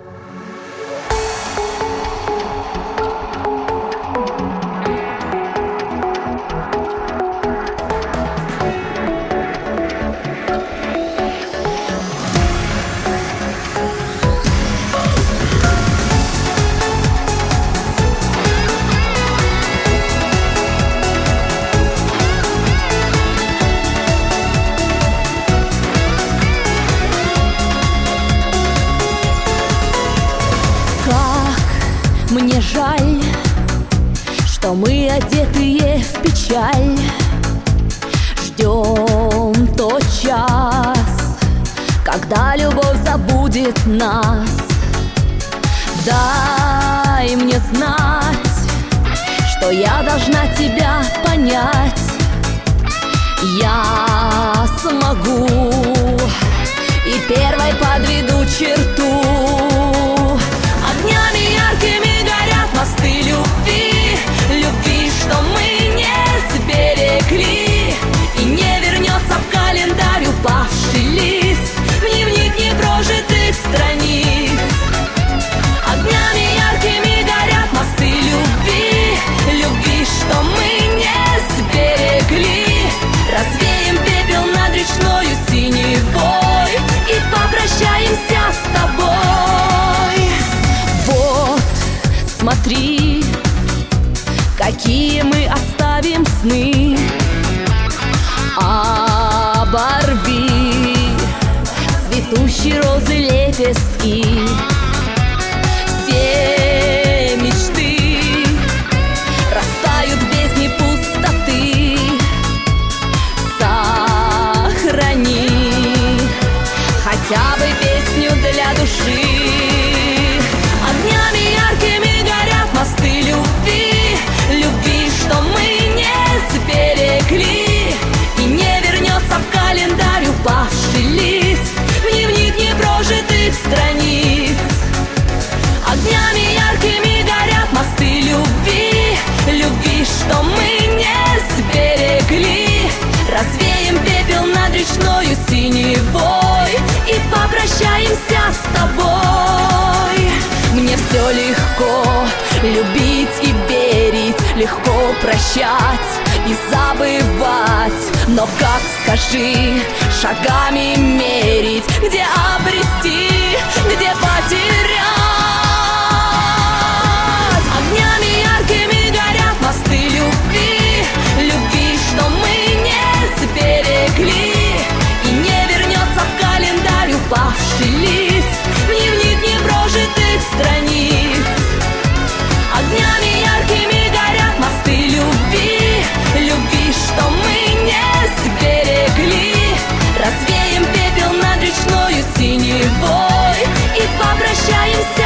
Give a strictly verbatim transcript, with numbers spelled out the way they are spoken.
Мне жаль, что мы одетые в печаль, ждем тот час, когда любовь забудет нас. Дай мне знать, что я должна тебя понять. Я смогу и первой подведу черту. Огнями яркими горят мосты любви, любви, что мы не сберегли, и не вернется в календарь упавший лист, в дневник непрожитых страниц. Огнями яркими горят мосты любви, любви, что мы не сберегли. Развеем пепел над речною синевой и попрощаемся с тобой. Смотри, какие мы оставим сны. Оборви цветущие розы лепестки. Все мечты растают в бездне пустоты. Сохрани хотя бы песню для души. Огнями яркими горят мосты любви, любви, что мы не сберегли, и не вернется в календарь упавший лист, в дневник непрожитых страниц. Огнями яркими горят мосты любви, любви, что мы не сберегли. Развеем пепел над речною синевой и попрощаемся с тобой. Мне все легко любить и верить, легко прощать и забывать. Но как, скажи, шагами мерить, где обрести, где потерять? Огнями яркими горят мосты любви, любви, что мы не сберегли, и не вернется в календарь упавший лист, в дневник непрожитых страниц. Огнями яркими горят мосты любви, любви, что мы не сберегли. Развеем пепел над речною синевой и попрощаемся